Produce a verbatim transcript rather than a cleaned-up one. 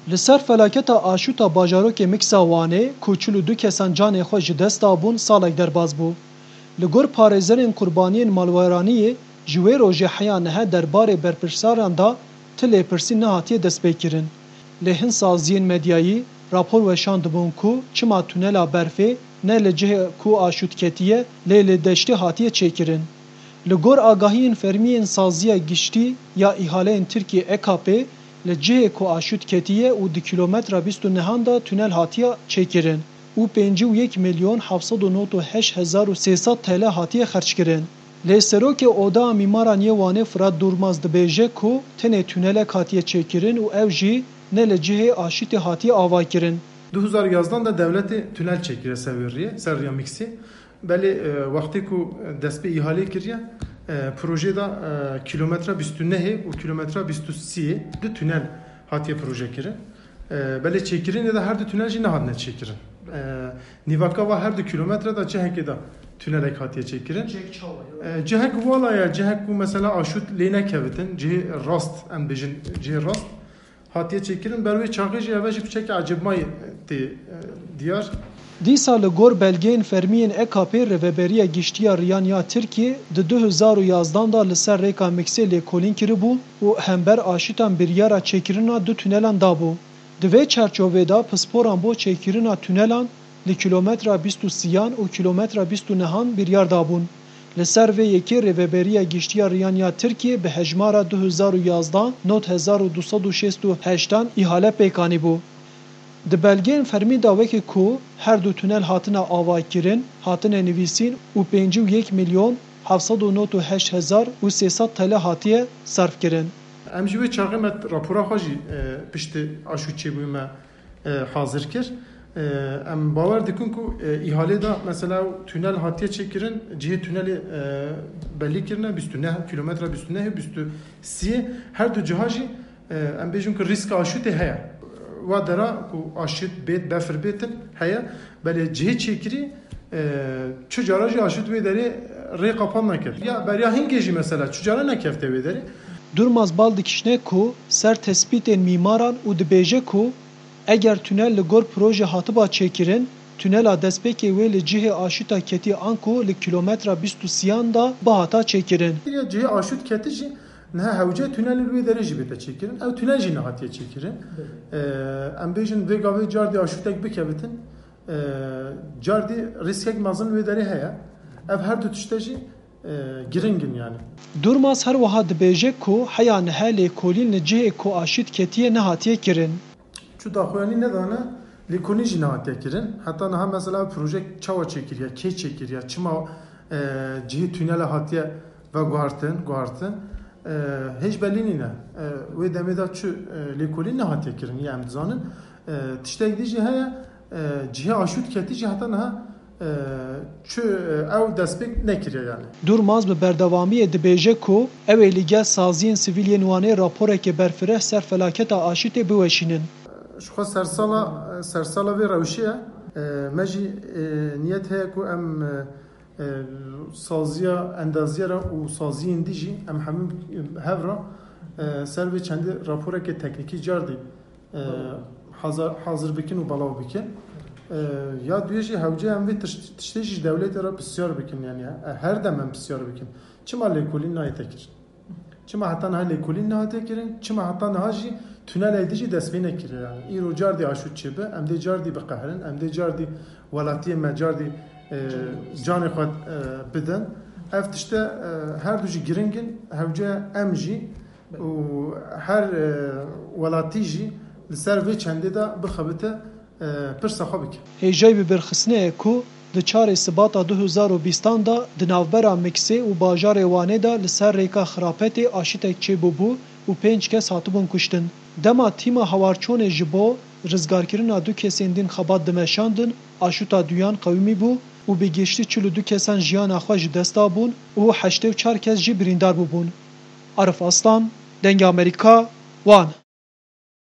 Li ser felaketa aşûta bajarokê Miksa Wanê ku çil û du kesan canê xwe ji dest dabûn salek derbas bû. Li gor parêzerên qurbaniyên malweraniyê ji wê rojê heya niha derbarê berpirsaran da ti lêpirsî nehatiye destpêkirin. Lê hin saziyên medyayî rapor weşan dibûn ku çima tunela berfê ne li cihê ku aşût ketiye lê li deştê hatiye çêkirin. Li gor agahiyên fermiyên saziya giştî ya îhaleyên Tirkiye E K P li cihê ku aşût ketiye û di kilometra bîst û nihan da tunel hatiye çêkirin û pêncî û yek milyon heft sed û nod û heşt hezar û sê sed T L hatiye xerçkirin. Lê serokê Oda Mîmaran yê Wanê Firat Durmaz dibêje ku tenê tunelek hatiye çêkirin û ew jî ne li cihê aşîtê hatiye avakirin. دو هزار یازده da devleti tünel çekire severiye seriya miksi. Belli vakti ku despê ihale kiriye proje da kilometre bistü nehe û kilometre bistü siye du tünel hatiye proje kirin. Belli çekirin ya da her du tünel jî nehadine çekirin. Nivaka va her du kilometre da ciheke da tünelek hatiye çekirin. Cihek vala ya cihek ku mesela aşut lêne kevitin cihê rast em bêjin cihê rast hatiye çekirin bervê çaxê jî ev jî piçeke acibmayê tê diyar. Dîsa li gor belgeyên fermiyên E K P Rêveberiya Giştiya Riyan ya Tirkiye di du hezar û yazdan da li ser rêka Miksê lêkolîn kiribû û hember aşîtan biryara çêkirina du tunelan dabû. Di vê çerçovê da pisporan bo çêkirina tunelan li kilometra bîst û sîyan û kilometra bîst û nihan biryar dabûn. Li ser vê yekê Rêveberiya Giştiya Riyan ya Tirkiye bi hejmara du hezar û yazdan nod hezar û du sed û şêst û heştan îhale pêkanî bû. Di belgeyên fermî da wekî ku her du tunel hatine avakirin, hatine nivîsîn û pêncî û yek milyon heft sed û nod û heşt hezar û sê sed T L hatiye serf kirin. Em jî wê çaxê me rapora xwe jî piştî aşût çêbûyê me hazir kir. Em bawer dikin ku îhalê da mesela tünel hatiye çêkirin cihê tunelê belî kirine bîst û neh kilometre bîst û neh bîst û sî her du ciha jî em bêjin ku rîska aşûtê heye. Wa dera ku aşût bêt befir bêtin heye belê cihê çêkirî çi cara jî aşût wê derê rê qapan nekir. Ya beriya hingê jî mesela çi cara nekefte wê derê. Durmaz bal dikişne ku ser tespîtên mîmaran û dibêje ku eger tünel li gor proje hatiba çêkirin, tünela destpêkê wê li cihê aşûta ketî an ku li kilometra bîst û sîyan da bihata çêkirin. Ya cihê aşût ketî jî niha hewce tünelê wê derê jî bête çêkirin. Ew tünel jî nehatiye çêkirin. Em bêjin vê gavê cardî aşûtek bikevitin. Cardî riskek mezin wê derê heye. Ev her du tişte jî giringin yani. Durmaz her wiha dibêje ku heya niha lêkolîn li cihê ku aşît ketiye nehatiye kirin. Çu daxuyanî nedane lêkolîn jî nehatiye kirin. Heta niha mesela proje çawa çêkiriye, kê çêkiriye, çima cihê tünela hatiye ve guhartin, guhartin. Hiç belli nîne. Wê demê da çu lêkolîn nehatiye kirin ya em dizanin. Tiştek dî jî heye cihê aşût ketî jî heta niha çu ew destpêk nekiriye yani. Durmaz bi berdewamiyê dibêje ku ew ê li gel saziyên sivîliyên Wanê raporekê berfireh ser felaketa aşîtê biweşînin. Ji xwe sersala sersala vê rewşiye me jî niyet heye ku em saziya endaziyera û saziyên dî jî em hemû hevra ser vê çendî raporekê teknîkî cardî hazir bikin û belav bikin. Ya duyê jî hewce em vê tiştê jî devletê re pisyar bikin yani her dem em pisyar bikin. Çima lêkolîn nayê kirin? Çima heta niha lêkolîn nehatiye kirin? Çima heta niha jî tunelê dî jî destpê nekiriye yani. Îro cardî aşût çêbe em dê cardî biqehirin, em dê cardî welatiyê me cardî canê xwe bidin. Ev tişte her du jî giringin hewce em jî û her welatî jî li ser vê çendê da bixebite pirsa xwe bike. Hêjayê bi berxistinê ku di çarê Sibata du hezar û bîstan da di navbera Miksê û bajarê Wanê da li ser rêka xirapetê aşîtek çêbûbû û pênc kes hatibûn kuştin. Dema tîma hawarçonê ji bo rizgarkirina du kesên din xebat dimeşandin, aşûta duyan qewimî bû û bi giştî çil û du kesan jiyana xwe ji dest dabûn û heştê û çar kes jî birîndar bûbûn. Arif Aslan, Dengê Amerîka, Wan.